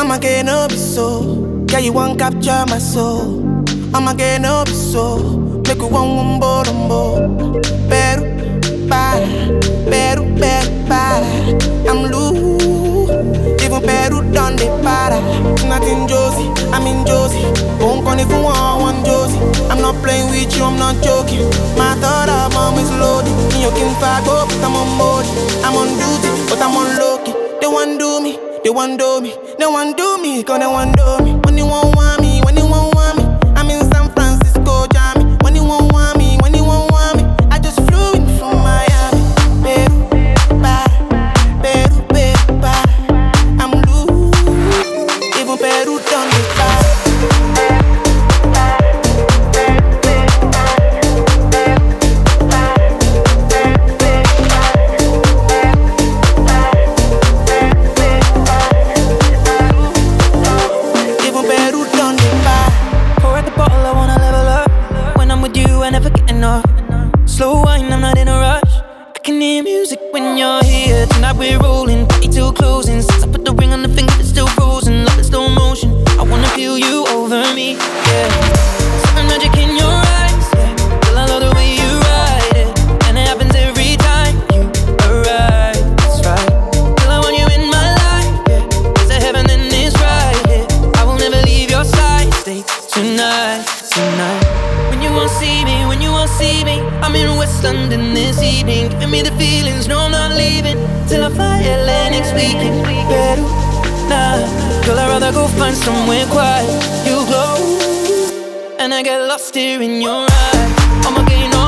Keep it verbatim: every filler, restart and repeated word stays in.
I'ma get no be so. Yeah, you won't capture my soul. I'ma get no be so. Make you one one bombo. Peru, para, Peru, Peru, para. I'm loose. Even Peru done the para. Nothing Josie, I'm in Josie. Won't call if you want one Josie. I'm not playing with you, I'm not joking. My thought of mom is loaded. In your king fag up, but I'm on board. I'm on duty, but I'm on low-key. They want do me, they want do me. They want do me, cause they want do me. When you won't want me, when you won't want me. I'm in San Francisco, Jammy. When you won't want me, when you won't want me. I just flew in from Miami. Peru, para, Peru, Peru, para. I'm loose. Even Peru done the para. Slow wine, I'm not in a rush. I can hear music when you're here. Tonight we're rolling, party till closing. Since I put the ring on the finger, it's still frozen. Love in slow motion, I wanna feel you over me, yeah. Certain magic in your eyes, yeah. Girl, I love the way you ride it. And it happens every time you arrive, that's right. Girl, I want you in my life, yeah. It's a heaven and it's right here, yeah. I will never leave your side. Stay tonight, tonight. When you won't see me, when you won't see me, I'm in West London this evening. Giving me the feelings, no I'm not leaving till I fly L A next weekend. Peru, nah, girl I'd rather go find somewhere quiet. You glow, and I get lost here in your eyes. I'ma get you know